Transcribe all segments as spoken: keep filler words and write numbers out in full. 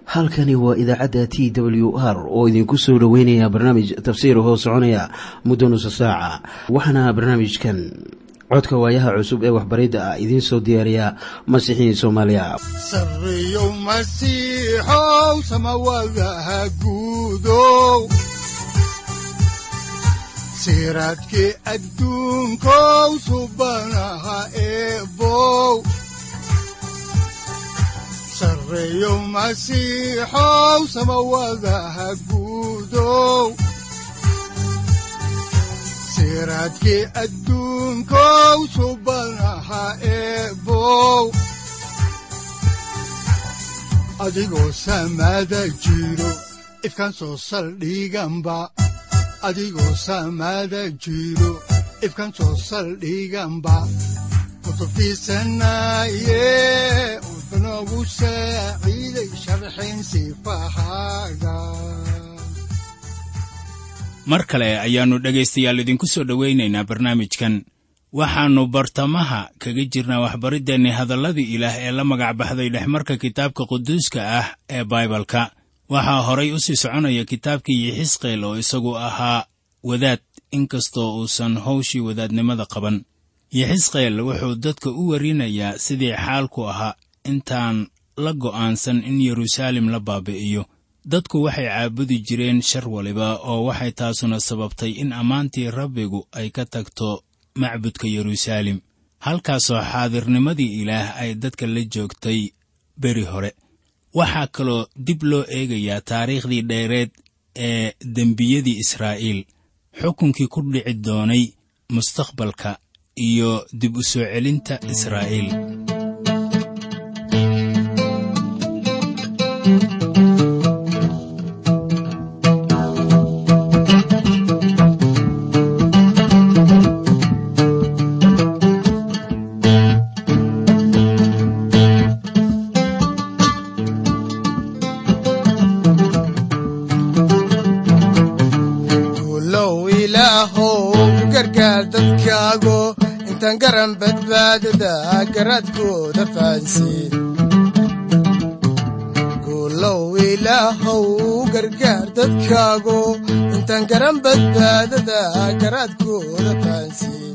halkani waa idaacadda T W R oo idinku soo dhaweynaya barnaamij tafsiir oo soconaya muddo nusu saaca. Waxaana barnaamijkan codka waayaha cusub ee waxbaridda ah idiin soo diyaariya Masiixiin Soomaaliya. Sarreeyow Masiixow samawadaha guudow siraadkii adduunkow subanaha eebow Sarreeyow Masiixow samawadaha guudow siraadkii adduunkow subanaha eebow adigoo samada jiro ifkaan soo saldhiganba adigoo samada jiro ifkaan soo saldhiganba kutubtiisanaye udnogu saaciiday sharxin sifahaaga. mar kale ayaannu dhegaystayaal idinku soo dhowaynaynaa barnaamijkan. waxaannu bartamaha kaga jirnaa waxbariddeenni hadalladii ilaah ee la magac baxday dhexmarka kitaabka quduuska ah ee baibalka. waxaa horay u sii soconaya kitaabkii Yexisqeel oo isagu ahaa wadaad inkastoo uusan hawshii wadaadnimada qaban. Yexisqeel wuxuu dadka u warinayaa sidii xaalku ahaa intaan la go'aansan in Yeruusaalem la baabi'iyo. dadku waxay caabudi jireen shar waliba oo waxay taasuna sababtay in ammaantii Rabbigu ay ka tagto macbudka Yeruusaalem, halkaasoo xaadirnimadii ilaah ay dadka la joogtay beri hore. waxaa kaloo dib loo eegayaa taariikhdii dheereed ee dembiyadii Israa'iil, xukunkii ku dhici doonay mustaqbalka iyo dib u soo celinta Israa'iil. garan badbaadada garadkooda fahansiin guulow ilaahow gargaar dadkaago intaan garan badbaadada garadkooda fahansiin.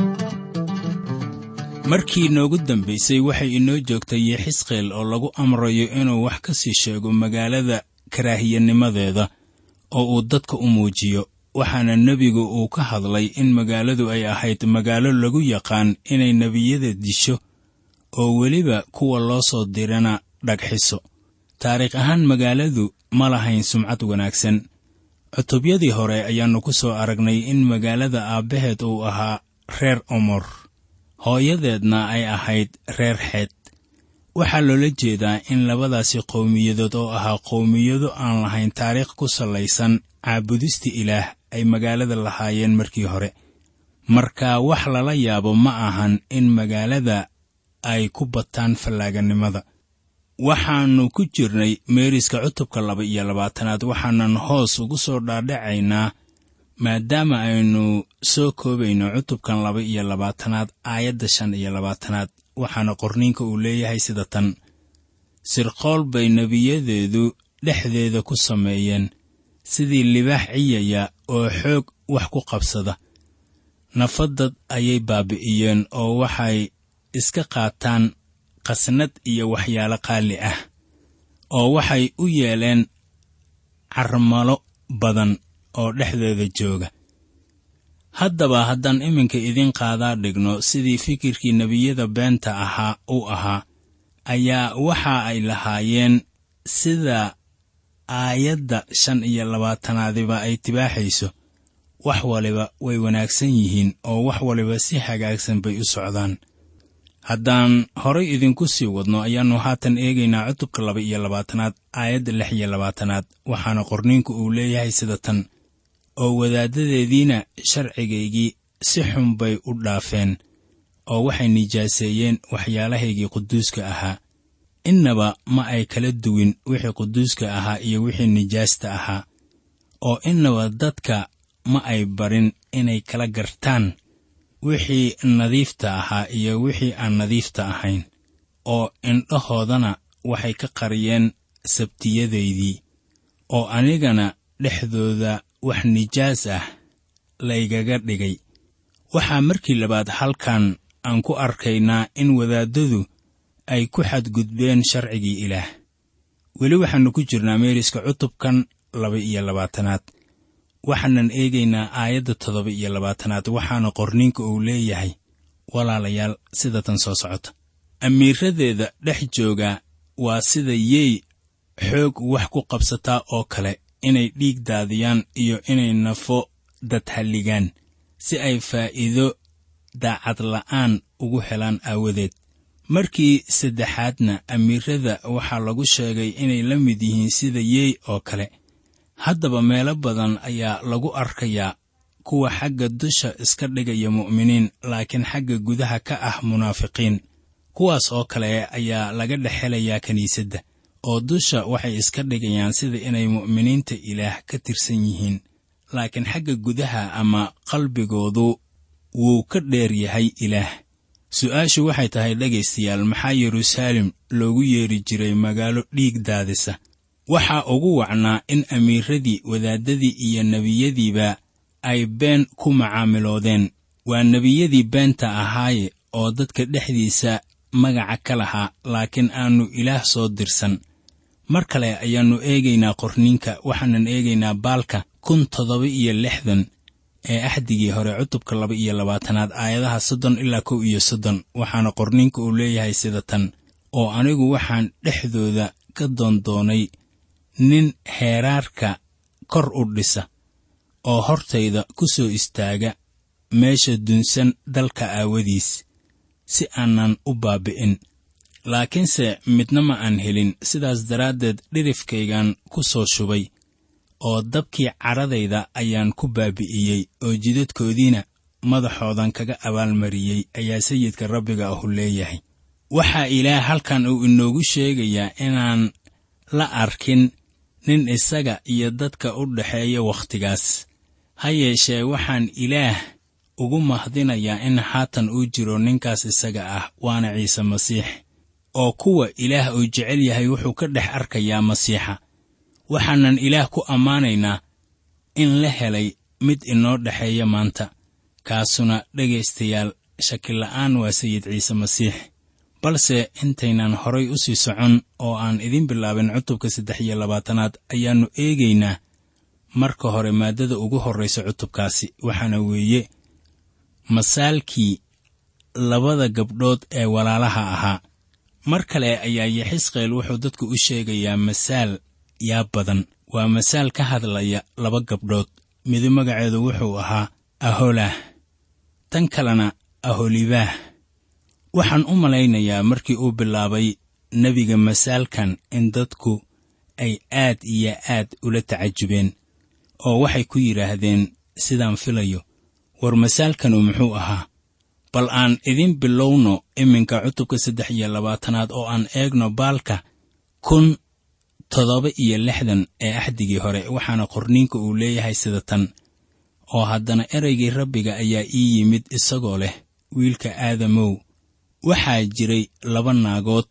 markii noogu dambaysay waxay inoo joogtay Yexisqeel oo lagu amrayo inuu wax ka sii sheego magaalada karaahiyanimadeeda oo uu dadka u muujiyo. waxaana nebigu uu ka hadlay in magaaladu ay ahayd magaalo lagu yaqaan inay nebiyada disho oo weliba kuwa loo soo dirana dhagxiso. taariikh ahaan magaaladu ma lahayn sumcad wanaagsan. cutubyadii hore ayaannu ku soo aragnay in magaalada aabbaheed uu ahaa reer Omor, hooyadeedna ay ahayd reer Xeed. waxaa loola jeedaa in labadaasi qowmiyadood oo ahaa qowmiyado aan lahayn taariikh ku salaysan caabudista ilaah ay magaalada lahaayeen markii hore. marka wax lala yaabo ma ahan in magaalada ay ku bataan fallaaganimada. waxaannu ku jirnay meeriska cutubka laba iyo labaatanaad, waxaanan hoos ugu soo dhaadhacaynaa maadaama aynu soo koobayno cutubkan laba iyo labaatanaad aayadda shan iyo labaatanaad. waxaana qorniinka uu leeyahay sida tan: sirqool bay nebiyadeedu dhexdeeda ku sameeyeen sidii libaax ciyaya oo xoog wax ku qabsada. nafadad ayay baabi'iyeen oo waxay iska qaataan qasnad iyo waxyaalo qaali ah, oo waxay u yeeleen carmalo badan oo dhexdeeda jooga. haddaba haddaan iminka idin qaadaa dhigno sidii fikirkii nebiyada beenta ahaa u ahaa, ayaa waxa ay lahaayeen sida aayadda shan iyo labaatanaadiba ay tibaaxayso: wax waliba way wanaagsan yihiin oo wax waliba si hagaagsan bay u socdaan. haddaan horay idinku sii wadno ayaannu haatan eegaynaa cutubka laba iyo labaatanaad aayadda lix iyo labaatanaad. waxaana qorniinku uu leeyahay sida tan: oo wadaaddadeediina sharcigaygii si xun bay u dhaafeen oo waxay nijaaseeyeen waxyaalahaygii quduuska ahaa. innaba ma ay kala duwin wixii quduuska ahaa iyo wixii nijaasta ahaa, oo innaba dadka ma ay barin inay kala gartaan wixii nadiifta ahaa iyo wixii aan nadiifta ahayn, oo indhahoodana waxay ka qariyeen sabtiyadaydii, oo anigana dhexdooda wax nijaas ah laygaga dhigay. waxaa markii labaad halkan aan ku arkaynaa in wadaaddadu ay ku xadgudbeen sharcigii ilaah. weli waxaannu ku jirnaa meeriska cutubkan laba iyo labaatanaad. waxaanan eegaynaa aayadda toddoba iyo labaatanaad, waxaana qorninka uu leeyahay, walaalayaal, sida tan soo socota: amiiradeeda dhex jooga waa sida yey xoog wax ku qabsataa oo kale, inay dhiig daadiyaan iyo inay nafo dad halligaan, si ay faa'iido daacad la'aan ugu helaan aawadeed. markii saddexaadna amiirada waxaa lagu sheegay inay la mid yihiin sida yey oo kale. haddaba meelo badan ayaa lagu arkayaa kuwa xagga dusha iska dhigaya mu'miniin, laakiin xagga gudaha ka ah munaafiqiin. kuwaas oo kale ayaa laga dhex helayaa kiniisadda, oo dusha waxay iska dhigayaan sida inay mu'miniinta ilaah ka tirsan yihiin, laakiin xagga gudaha ama qalbigoodu wuu ka dheer yahay ilaah. su'aashu waxay tahay dhegaystayaal, maxaa yeruusaalem loogu yeeri jiray magaalo dhiig daadisa? waxaa ugu wacnaa in amiiradii, wadaaddadii iyo nebiyadiiba ay been ku macaamiloodeen. waa nebiyadii beenta ahaaye oo dadka dhexdiisa magaca ka lahaa, laakiin aannu ilaah soo dirsan. mar kale ayaannu eegaynaa qorninka. waxaanan eegaynaa baalka kun toddoba iyo lixdan ee axdigii hore, cutubka laba iyo labaatanaad, aayadaha soddon ilaa kow iyo soddon. waxaana qorninka uu leeyahay sida tan: oo anigu waxaan dhexdooda ka doondoonay nin heeraarka kor u dhisa, oo hortayda ku soo istaaga meesha dunsan dalka aawadiis, si aanan u baabi'in. laakiinse midna ma aan helin. sidaas daraaddeed dhirifkaygaan ku soo shubay, oo dabkii cadhadayda ayaan ku baabi'iyey, oo jidadkoodiina madaxoodan kaga abaalmariyey, ayaa sayidka rabbiga ahu leeyahay. waxaa ilaah halkan uu inoogu sheegayaa inaan la arkin nin isaga iyo dadka u dhexeeya wakhtigaas. ha yeeshee waxaan ilaah ugu mahdinayaa in haatan uu jiro ninkaas isaga ah, waana ciise masiix. oo kuwa ilaah uu jecel yahay wuxuu ka dhex arkayaa masiixa. waxaanan ilaah ku ammaanaynaa in la helay mid inoo dhexeeya maanta, kaasuna dhegaystayaal shakila'aan waa sayid ciise masiix. balse intaynan horay u sii socon oo aan idin bilaabin cutubka saddex iyo labaatanaad, ayaannu eegaynaa marka hore maaddada ugu horraysa cutubkaasi, waxaana weeye masaalkii labada gabdhood ee walaalaha ahaa. mar kale ayaa yaxisqeel wuxuu dadku u sheegayaa masaal yaab badan. waa masaal ka hadlaya laba gabdhood. midu magaceedu wuxuu ahaa aholah, tan kalena aholibaah. waxaan u malaynayaa markii uu bilaabay nebiga masaalkan in dadku ay aad iyo aad ula tacajubeen, oo waxay ku yidhaahdeen sidaan filayo, war masaalkanu muxuu ahaa? bal aan idin bilowno iminka cutubka saddex iyo labaatanaad oo aan eegno baalka kun toddoba iyo lixdan ee axdigii hore. waxaana qorniinka uu leeyahay sida tan: oo haddana ereygii rabbiga ayaa ii yimid isagoo leh, wiilka aadamow, waxaa jiray laba naagood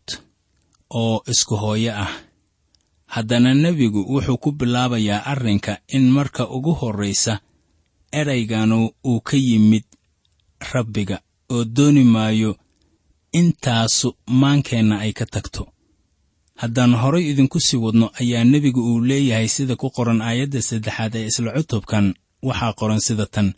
oo isku hooyo ah. haddana nebigu wuxuu ku bilaabayaa arrinka in marka ugu horraysa erayganu uu ka yimid rabbiga, oo dooni maayo intaasu maankeenna ay ka tagto. haddaan horay idinku sii wadno ayaa nebigu uu leeyahay sida ku qoran aayadda saddexaad ee isla cutubkan. waxaa qoran sida tan: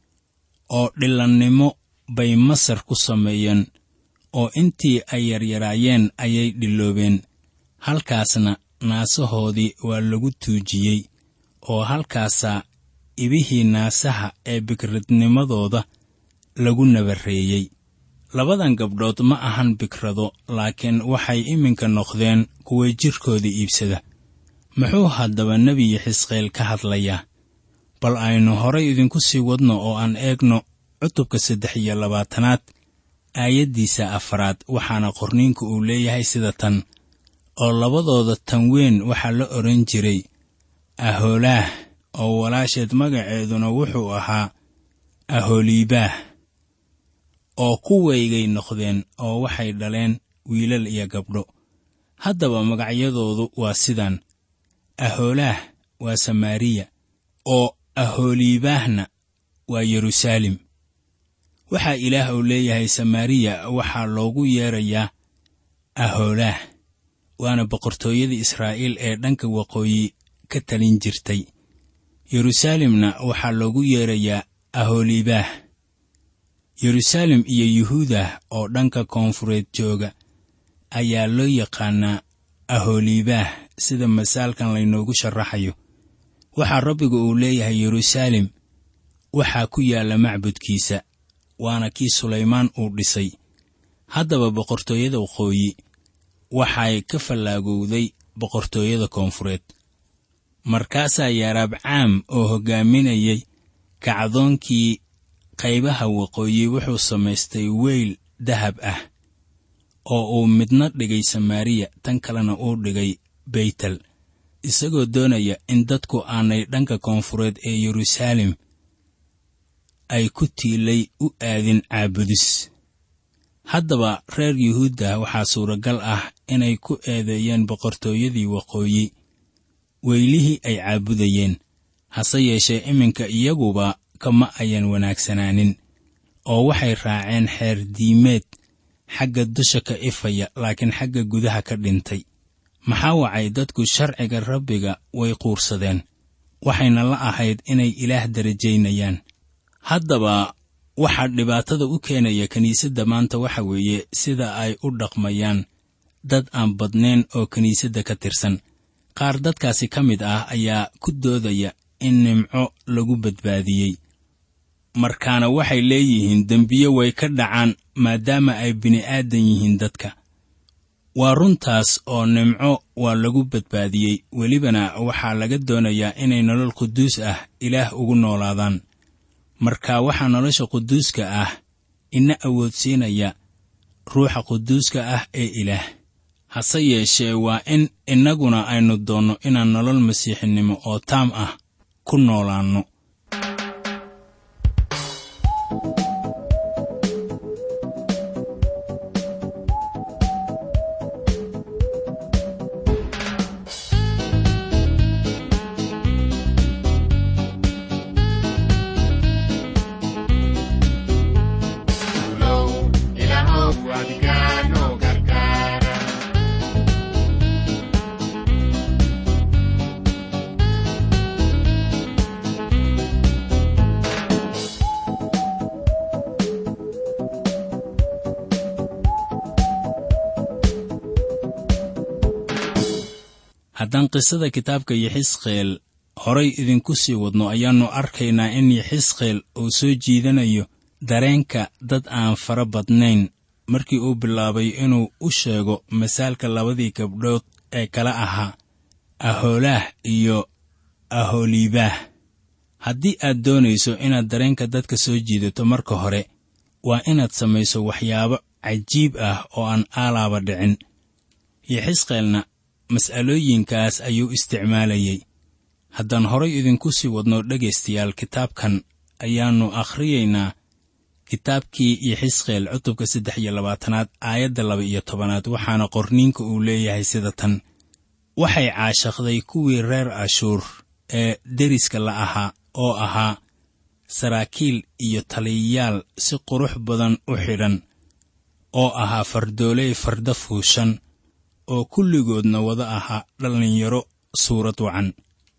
oo dhillannimo bay masar ku sameeyeen, oo intii ay yaryaraayeen ayay dhilloobeen. halkaasna naasahoodii waa lagu tuujiyey, oo halkaasaa ibihii naasaha ee bikradnimadooda lagu nabarreeyey. labadan gabdhood ma ahan bikrado, laakiin waxay iminka noqdeen kuwa jirkooda iibsada. muxuu haddaba nebi yaxisqeel ka hadlayaa? bal aynu horay idinku sii wadno oo aan eegno cutubka saddex iyo labaatanaad aayaddiisa afaraad. waxaana qorniinku uu leeyahay sida tan: oo labadooda tan weyn waxaa la odhan jiray aholaah, oo walaasheed magaceeduna wuxuu ahaa aholibaah. oo kuwaygay noqdeen, oo waxay dhaleen wiilal iyo gabdho. haddaba magacyadoodu waa sidan: ahoolaah waa samaariya, oo ahooliibaahna waa yeruusaalem. waxaa ilaah uu leeyahay samaariya waxaa loogu yeerayaa ahoolaah, waana boqortooyada israa'iil ee dhanka waqooyi ka talin jirtay. yeruusaalemna waxaa loogu yeerayaa ahooliibaah. yeruusaalem iyo yuhuudah oo dhanka koonfureed jooga ayaa loo yaqaanaa ahooliibaah, sida masaalkan laynoogu sharaxayo. waxaa rabbigu uu leeyahay yeruusaalem waxaa ku yaalla macbudkiisa, waana kii sulaymaan uu dhisay. haddaba boqortooyada waqooyi waxay ka fallaagowday boqortooyada koonfureed. markaasaa yaaraabcaam oo hoggaaminayay kacdoonkii qaybaha waqooyi wuxuu samaystay weyl dahab ah, oo uu midna dhigay samaariya, tan kalena uu dhigay beytel, isagoo doonaya in dadku aanay dhanka koonfureed ee yeruusaalem ay ku tiilay u aadin caabudis. haddaba reer yuhuudda waxaa suuragal ah inay ku eedeeyeen boqortooyadii waqooyi weylihii ay caabudayeen, hase yeeshee iminka iyaguba kama ayan wanaagsanaanin, oo waxay raaceen xeer diimeed xagga dusha ka ifaya laakiin xagga gudaha ka dhintay. maxaa wacay dadku sharciga rabbiga way quursadeen, waxayna la ahayd inay ilaah darajaynayaan. haddaba waxaa dhibaatada u keenaya kiniisadda maanta waxa weeye sida ay u dhaqmayaan dad aan badnayn oo kiniisadda ka tirsan. qaar dadkaasi ka mid ah ayaa ku doodaya in nimco lagu badbaadiyey, markaana waxay leeyihiin dembiye way ka dhacaan maadaama ay bini'aadan yihiin dadka. waa runtaas oo nimco waa lagu badbaadiyey, welibana waxaa laga doonayaa inay nolol quduus ah ilaah ugu noolaadaan. marka waxaa nolosha quduuska ah ina awoodsiinaya ruuxa quduuska ah ee ilaah. hase yeeshee waa in innaguna aynu doonno inaan nolol masiixinimo oo taam ah ku noolaanno. haddaan qisada kitaabka Yexisqeel horay idinku sii wadno ayaannu arkaynaa in Yexisqeel uu soo jiidanayo dareenka dad aan fara badnayn markii uu bilaabay inuu u sheego masaalka labadii gabdhood ee kala ahaa ahoolaah iyo ahooliibaah. haddii aad doonayso inaad dareenka dadka soo jiidato marka hore waa inaad samayso waxyaabo cajiib ah oo aan aalaaba dhicin. Yexisqeelna mas'alooyinkaas ayuu isticmaalayay. haddaan horay idinku sii wadno dhegaystayaal, kitaabkan ayaannu akhriyaynaa kitaabkii Yexisqeel cutubka saddex iyo labaatanaad aayadda laba iyo tobanaad, waxaana qorniinka uu leeyahay sida tan: waxay caashaqday kuwii reer Ashuur ee deriska la ahaa oo ahaa saraakiil iyo taliyayaal si qurux badan u xidhan, oo ahaa fardooley farda fuushan, oo kulligoodna wada ahaa dhallinyaro suurad wacan.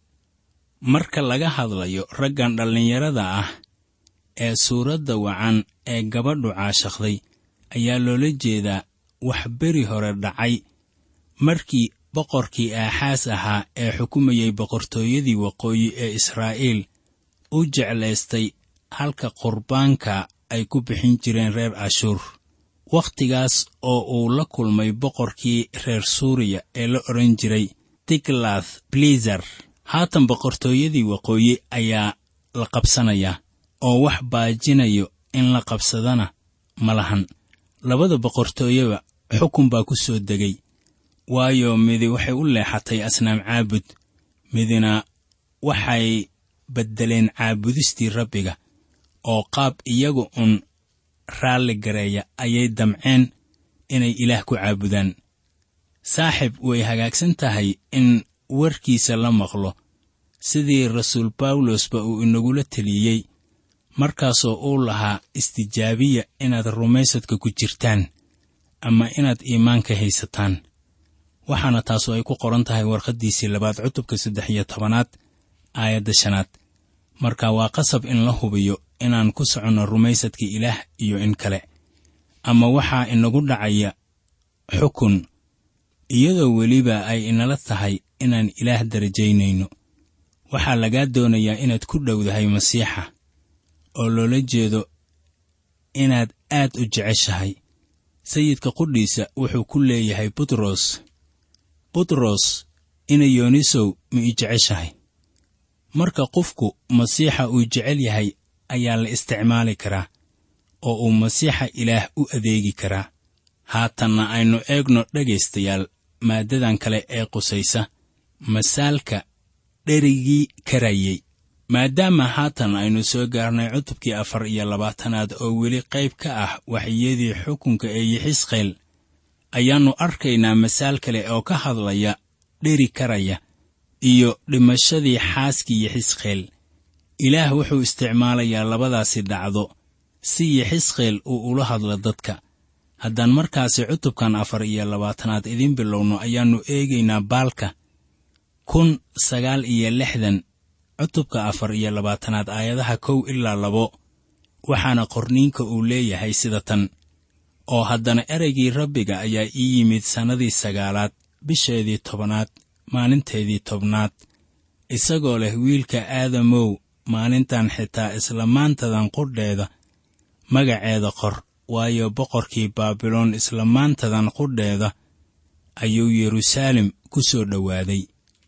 marka laga hadlayo raggan dhallinyarada ah ee suuradda wacan ee gabadhu caashaqday ayaa loola jeedaa wax beri hore dhacay markii boqorkii Aaxaas ahaa ee xukumayay boqortooyadii waqooyi ee Israa'iil u jeclaystay halka qurbaanka ay ku bixin jireen reer Ashuur. wakhtigaas oo uu la kulmay boqorkii reer Suuriya ee la odhan jiray Tiglath Pileser. haatan boqortooyadii waqooyi ayaa la qabsanayaa, oo wax baajinayo in la qabsadana ma lahan. labada boqortooyaba xukun baa ku soo degay, waayo midi waxay u leexatay asnaam caabud, midina waxay beddeleen caabudistii rabbiga, oo qaab iyagu un raalli gareeya ayay damceen inay ilaah ku caabudaan. saaxib way hagaagsan tahay in warkiisa la maqlo sidii rasuul bawlosba uu inagula teliyey markaasoo uu lahaa istijaabiya inaad rumaysadka ku jirtaan ama inaad iimaanka haysataan. waxaana taasoo ay ku qoran tahay warqaddiisii labaad cutubka saddex iyo tobanaad aayadda shanaad. marka waa qasab in la hubiyo inaan ku soconno rumaysadka ilaah iyo in kale, ama waxaa inagu dhacaya xukun iyadoo weliba ay inala tahay inaan ilaah darajaynayno. waxaa lagaa doonayaa inaad ku dhowdahay masiixa, oo loola jeedo inaad aad u jeceshahay. sayidka qudhiisa wuxuu ku leeyahay butros butros inayoonisow ma ii jeceshahay. marka qofku masiixa uu jecel yahay ayaa la isticmaali karaa oo uu masiixa ilaah u adeegi karaa. haatanna aynu eegno dhegaystayaal maaddadan kale ee qusaysa masaalka dherigii karayey. maadaama haatan aynu soo gaarnay cutubkii afar iyo labaatanaad oo weli qayb ka ah waxyadii xukunka ee yixisqeel, ayaannu arkaynaa masaal kale oo ka hadlaya dheri karaya iyo dhimashadii xaaskii yixisqeel. ilaah wuxuu isticmaalayaa labadaasi dhacdo si yixisqeel uu ula hadlo dadka. haddaan markaasi cutubkan afar iyo labaatanaad idin bilowno ayaannu eegaynaa baalka kun sagaal iyo lixdan cutubka afar iyo labaatanaad aayadaha kow ilaa labo. waxaana qorniinka uu leeyahay sida tan: oo haddana ereygii rabbiga ayaa ii yimid sannadii sagaalaad bisheedii tobanaad maalinteedii tobnaad, isagoo leh wiilka aadamow, maalintan xitaa isla maantadan qudheeda magaceeda qor, waayo boqorkii baabiloon isla maantadan qudheeda ayuu yeruusaalem ku soo dhowaaday.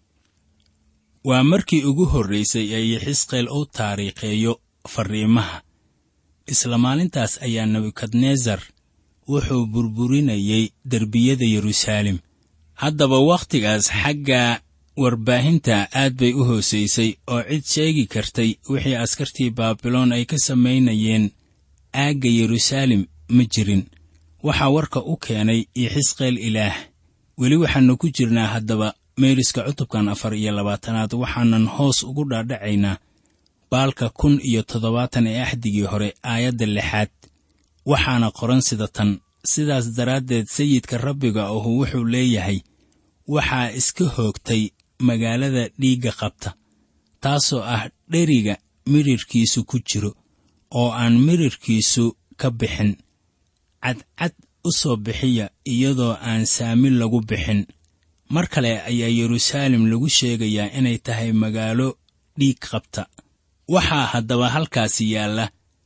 waa markii ugu horraysay ee yixisqeel uu taariikheeyo farriimaha. isla maalintaas ayaa nebukadnesar wuxuu burburinayay derbiyada yeruusaalem. haddaba wakhtigaas xagga warbaahinta aad bay u hoosaysay oo cid sheegi kartay wixii askartii baabiloon ay ka samaynayeen aagga yeruusaalem ma jirin. waxaa warka u keenay yixisqeel ilaah. weli waxaannu ku jirnaa haddaba meeriska cutubkan afar iyo labaatanaad, waxaanan hoos ugu dhaadhacaynaa baalka kun iyo toddobaatan ee axdigii hore aayadda lixaad. waxaana qoran sida tan: sidaas daraaddeed sayidka rabbiga ahu wuxuu leeyahay, waxaa iska hoogtay magaalada dhiigga qabta, taasoo ah dheriga midhirhkiisu ku jiro oo aan midhirhkiisu ka bixin. cadcad u soo bixiya iyadoo aan saami lagu bixin. mar kale ayaa yeruusaalem lagu sheegayaa inay tahay magaalo dhiig qabta. waxaa haddaba halkaasi yaalla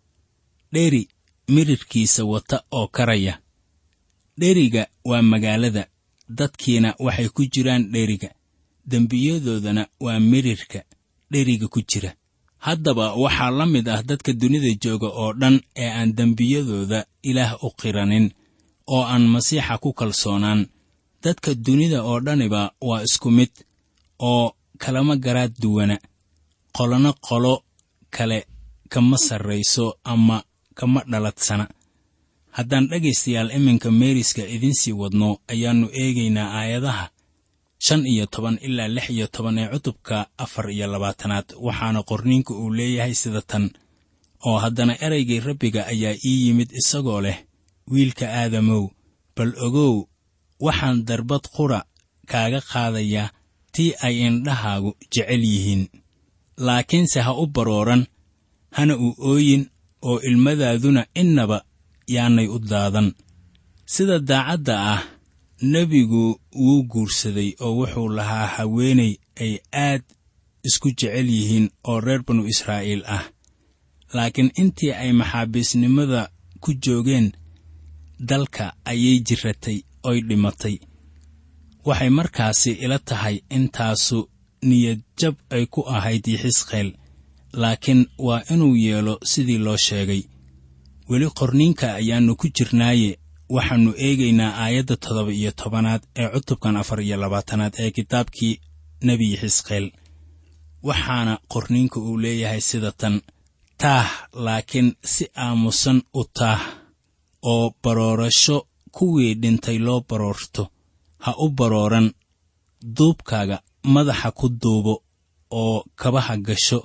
dheri midhirhkiisa wata oo karaya. dheriga waa magaalada, dadkiina waxay ku jiraan dheriga, dembiyadoodana waa midhirhka dheriga ku jira. haddaba waxaa la mid ah dadka dunida jooga oo dhan ee aan dembiyadooda ilaah u qiranin oo aan masiixa ku kalsoonaan. dadka dunida oo dhaniba waa isku mid oo kalama garaad duwana. qolona qolo kale kama sarrayso ama kama dhaladsana. haddaan dhegaystayaal iminka meeriska idinsii wadno ayaannu eegaynaa aayadaha shan iyo toban ilaa lix iyo toban ee cutubka afar iyo labaatanaad. waxaana qorniinku uu leeyahay sida tan: oo haddana ereygii rabbiga ayaa ii yimid isagoo leh, wiilka aadamow, bal ogow, waxaan darbad qura kaaga qaadayaa tii ay indhahaagu jecel yihiin. laakiinse ha u barooran, hana u ooyin, oo ilmadaaduna innaba yaanay u daadan. sida daacadda ah, nebigu wuu guursaday oo wuxuu lahaa haweenay ay aad isku jecel yihiin oo reer banu israa'iil ah. laakiin intii ay maxaabiisnimada ku joogeen dalka ayay jirratay oy dhimatay. waxay markaasi ila tahay intaasu niyad jab ay ku ahayd yixisqeel, laakiin waa inuu yeelo sidii loo sheegay. weli qorniinka ayaannu ku jirnaaye waxaannu eegaynaa aayadda toddoba iyo tobanaad ee cutubkan afar iyo labaatanaad ee kitaabkii nebi yixisqeel. waxaana qorniinka uu leeyahay sida tan: taah, laakiin si aamusan u taah, oo baroorasho kuwii dhintay loo baroorto, ha u barooran duubkaaga madaxa ku duubo oo kabaha gasho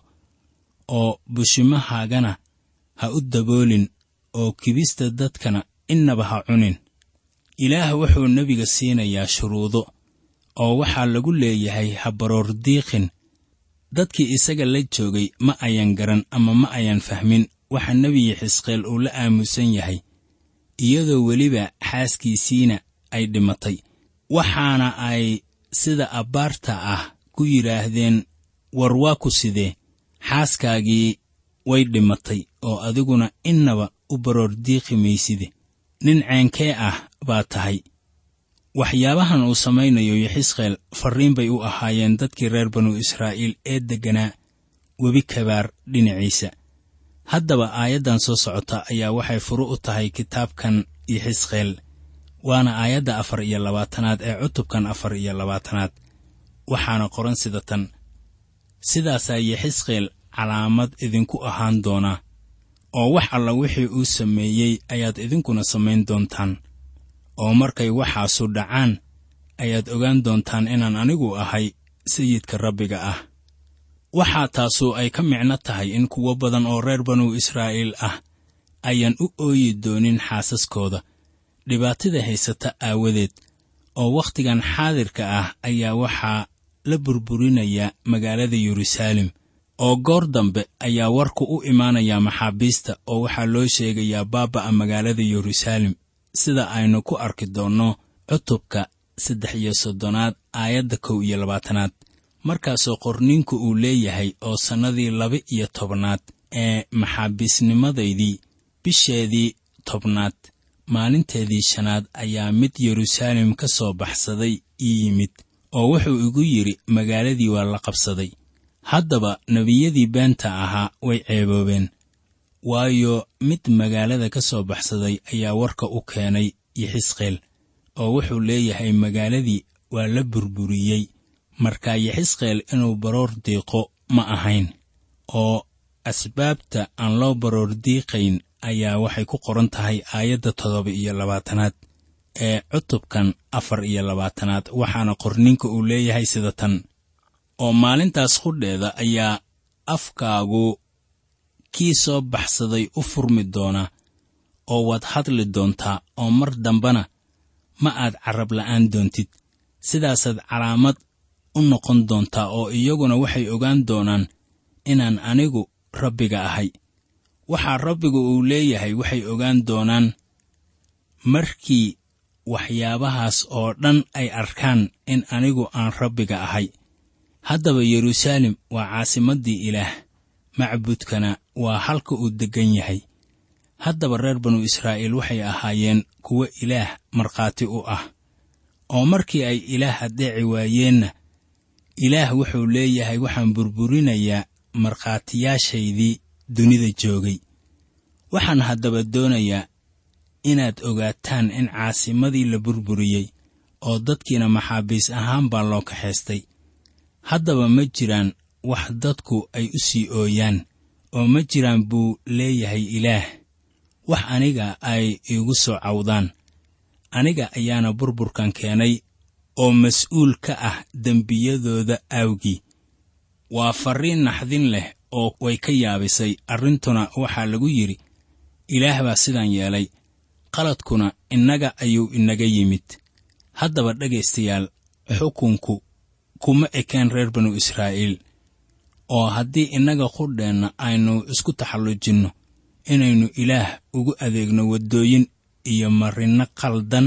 oo bushimahaagana ha u daboolin oo kibista dadkana innaba ha cunin. ilaah wuxuu nebiga siinayaa shuruudo oo waxaa lagu leeyahay ha baroor diiqin. dadkii isaga la joogay ma ayan garan ama ma ayan fahmin waxa nebi xisqeel uu la aamusan yahay, iyadoo weliba xaaskiisiina ay dhimatay. waxaana ay sida abbaarta ah ku yidhaahdeen, war waa ku sidee, xaaskaagii way dhimatay oo adiguna innaba u baroor diiqi mayside. nin ceenkee ah baa tahay. waxyaabahan uu samaynayo yaxisqeel farriin bay u ahaayeen dadkii reer banu israa'iil ee degganaa webi kabaar dhinaciisa. haddaba aayaddan soo socota ayaa waxay furu u tahay kitaabkan yaxisqeel, waana aayadda afar iyo labaatanaad ee cutubkan afar iyo labaatanaad. waxaana qoran sida tan: sidaasaa yaxisqeel calaamad idinku ahaan doonaa, oo wax alla wixii uu sameeyey ayaad idinkuna samayn doontaan. oo markay waxaasu dhacaan ayaad ogaan doontaan inaan anigu ahay sayidka rabbiga ah. waxaa taasu ay ka micno tahay in kuwo badan oo reer banu israa'iil ah ayaan u ooyi doonin xaasaskooda dhibaatada haysata aawadeed, oo wakhtigan xaadirka ah ayaa waxaa la burburinayaa magaalada yeruusaalem. oo goor dambe ayaa warku u imaanayaa maxaabiista, oo waxaa loo sheegayaa baaba'a magaalada yeruusaalem, sida aynu ku arki doonno cutubka saddex iyo soddonaad aayadda kow iyo labaatanaad. markaasoo qorninku uu leeyahay, oo sannadii laba iyo tobnaad ee maxaabiisnimadaydii bisheedii tobnaad maalinteedii shanaad ayaa mid yeruusaalem ka soo baxsaday ii yimid, oo wuxuu igu yidhi, magaaladii waa la qabsaday. haddaba nebiyadii beenta ahaa way ceeboobeen, waayo mid magaalada ka soo baxsaday ayaa warka u keenay yaxisqeel, oo wuxuu leeyahay magaaladii waa la burburiyey. markaa yaxisqeel inuu baroor diiqo ma ahayn, oo asbaabta aan loo baroor diiqayn ayaa waxay ku qoran tahay aayadda toddoba iyo labaatanaad ee cutubkan afar iyo labaatanaad. waxaana qorninka uu leeyahay sida tan: oo maalintaas qudheeda ayaa afkaagu kii soo baxsaday u furmi doonaa, oo waad hadli doontaa, oo mar dambana ma aad carab la'aan doontid. sidaasaad calaamad u noqon doontaa, oo iyaguna waxay ogaan doonaan inaan anigu rabbiga ahay. waxaa rabbigu uu leeyahay waxay ogaan doonaan markii waxyaabahaas oo dhan ay arkaan in anigu aan rabbiga ahay. haddaba yeruusaalem waa caasimaddii ilaah, macbudkana waa halka uu deggan yahay. haddaba reer banu israa'iil waxay ahaayeen kuwo ilaah markhaati u ah, oo markii ay ilaah addeeci waayeenna, ilaah wuxuu leeyahay waxaan burburinayaa markhaatiyaashaydii dunida joogay. waxaan haddaba doonayaa inaad ogaataan in caasimadii la burburiyey, oo dadkiina maxaabiis ahaan baa loo kaxaystay. haddaba ma jiraan wax dadku ay u sii ooyaan, oo ma jiraan buu leeyahay ilaah wax aniga ay iigu soo cawdaan. aniga ayaana burburkan keenay oo mas'uul ka ah dembiyadooda awgii. waa farriin naxdin leh oo way ka yaabisay. arrintuna waxaa lagu yidhi, ilaah baa sidan yeelay, qaladkuna innaga ayuu inaga yimid. haddaba dhegaystayaal, xukunku kuma ekeen reer banu israa'iil, oo haddii innaga qudheenna aynu isku taxallujinno inaynu ilaah ugu adeegno waddooyin iyo marinno qaldan,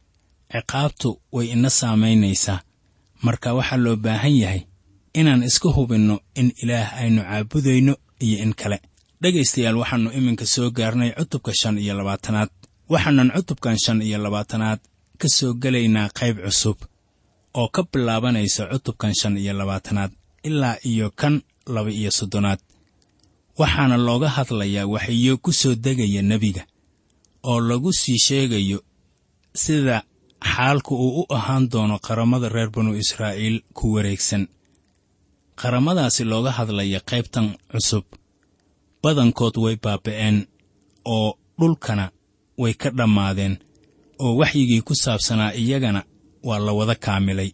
ciqaabtu way ina saamaynaysaa. marka waxaa loo baahan yahay inaan iska hubinno in ilaah aynu caabudayno iyo in kale. dhegaystayaal, waxaannu iminka soo gaarnay cutubka shan iyo labaatanaad. waxaanan cutubkan shan iyo labaatanaad ka soo gelaynaa qayb cusub oo ka bilaabanaysa cutubkan shan iyo labaatanaad ilaa iyo kan laba iyo soddonaad. waxaana looga hadlayaa waxyiyo ku soo degaya nebiga, oo lagu sii sheegayo sida xaalku uu u ahaan doono qaramada reer banu israa'iil ku wareegsan. qaramadaasi looga hadlaya qaybtan cusub badankood way baaba'een, oo dhulkana way ka dhammaadeen, oo waxyigii ku saabsanaa iyagana waa la wada kaamilay.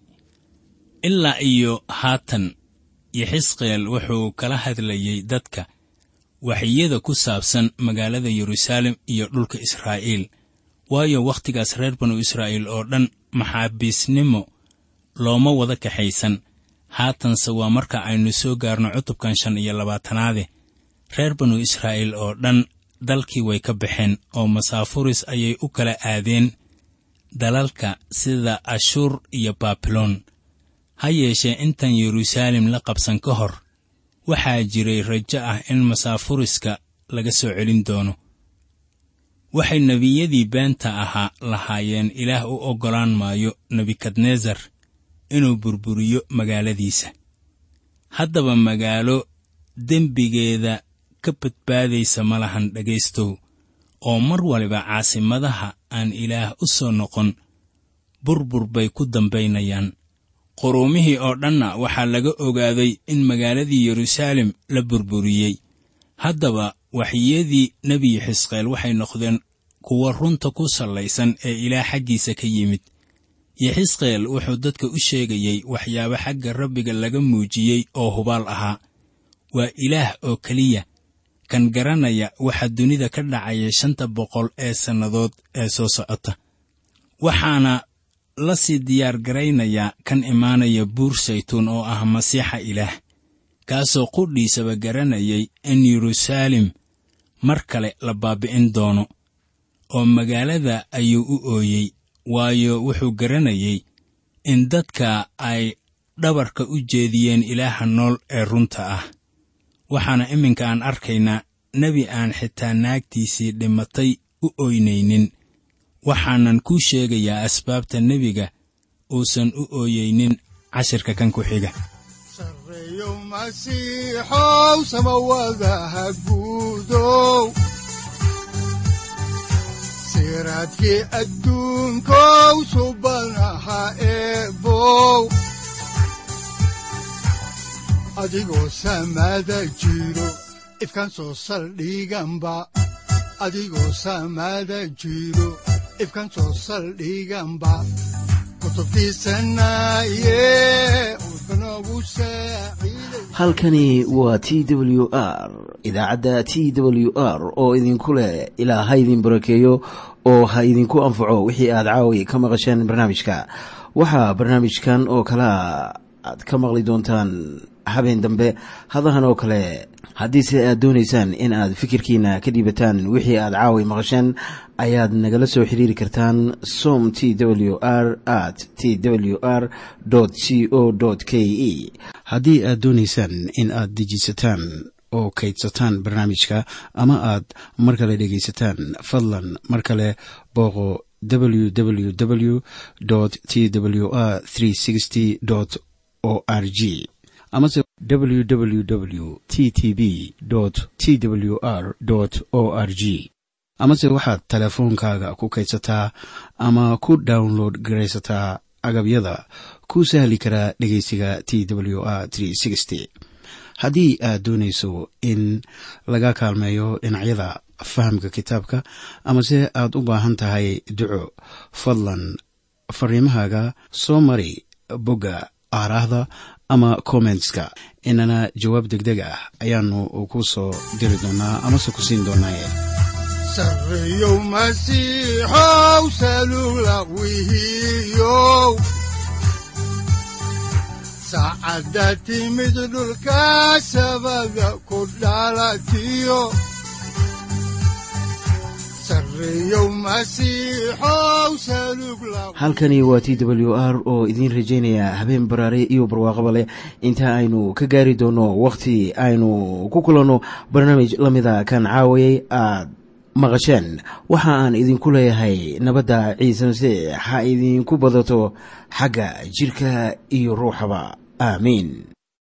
ilaa iyo haatan Yexisqeel wuxuu kala hadlayay dadka waxyada ku saabsan magaalada Yeruusaalem iyo dhulka Israa'iil, waayo wakhtigaas reer banu Israa'iil oo dhan maxaabiisnimo looma wada kaxaysan. haatanse waa marka aynu soo gaarno cutubkan shan iyo labaatanaade. reer banu Israa'iil oo dhan dalkii way ka baxeen oo masaafuris ayay u kala aadeen dalalka sida Ashuur iyo Baabiloon. ha yeeshee intan Yeruusaalem la qabsan ka hor waxaa jiray rajo ah in masaafuriska laga soo celin doono. waxay nebiyadii beenta ahaa lahaayeen Ilaah u oggolaan maayo Nebukadnesar inuu burburiyo magaaladiisa. haddaba magaalo dembigeeda ka badbaadaysa ma lahan dhegaystow, oo mar waliba caasimadaha aan Ilaah u soo noqon burbur bay ku dambaynayaan. quruumihii oo dhanna waxaa laga ogaaday in magaaladii Yeruusaalem la burburiyey. haddaba waxyadii nebi Yexisqeel waxay noqdeen kuwa runta ku sallaysan ee Ilaah xaggiisa ka yimid. Yexisqeel wuxuu dadka u sheegayey waxyaabo xagga Rabbiga laga muujiyey oo hubaal ahaa. waa Ilaah oo keliya kan garanaya waxa dunida ka dhacaya shanta boqol ee sannadood ee soo socota. waxaana la sii diyaar garaynayaa kan imaanaya buur saytuun oo ah Masiixa Ilaah, kaasoo qudhiisaba garanayay in Yeruusaalem mar kale la baabi'in doono. oo magaalada ayuu u ooyey, waayo wuxuu garanayay in dadka ay dhabarka u jeediyeen Ilaaha nool ee runta ah. waxaana iminka aan arkaynaa nebi aan xitaa naagtiisii dhimatay u ooynaynin. waxaanan kuu sheegayaa asbaabta nebiga uusan u ooyeynin cashirka kan ku xiga. sarreeyow masiixow samawadaha guudow, siraadkii adduunkow subanaha eebow, adigoo samada jiro ifkaan soo saldhiganba, adigoo samada jiro ifkaan soo saldhiganba. halkani waa T W R, idaacadda T W R oo idinku leh Ilaa ha idin barakeeyo oo ha idinku anfaco wixii aad caawi ka maqasheen barnaamijka. waxaa barnaamijkan oo kala aad ka maqli doontaan habeen dambe hadahan oo kale. haddiise aad doonaysaan in aad fikirkiina ka dhiibataan wixii aad caawi maqasheen, ayaad nagala soo xiriiri kartaan som T W R at T W R C O K E. haddii aad doonaysaan in aad dejisataan oo kaydsataan barnaamijka ama aad mar kale dhegaysataan, fadlan mar kale booqo w w w T W R o r g amase w w w t t b t w r o r g. amase waxaad teleefoonkaaga ku kaydsataa ama ku download garaysataa agabyada ku sahli karaa dhegaysiga T W R haddii aad doonayso in laga kaalmeeyo dhinacyada fahamka kitaabka, amase aad u baahan tahay duco, fadlan fariimahaaga soo mari bogga aaraahda ama commentska, inana jawaab degdeg ah ayaanu ku soo diri doonaa amase ku siin doonaaye. sarreeyow masiixow salugla wihiyow, saacadda timid dhulka sabada ku dhalatiyo, halkani waa T W R oo idiin rajaynaya habeen baraare iyo barwaaqaba leh, inta aynu ka gaari doono wakhti aynu ku kulanno barnaamij la mida kan caawayay aad maqasheen. waxa aan idinku leeyahay nabadda ciise masiix ha idinku badato xagga jirka iyo ruuxaba. aamiin.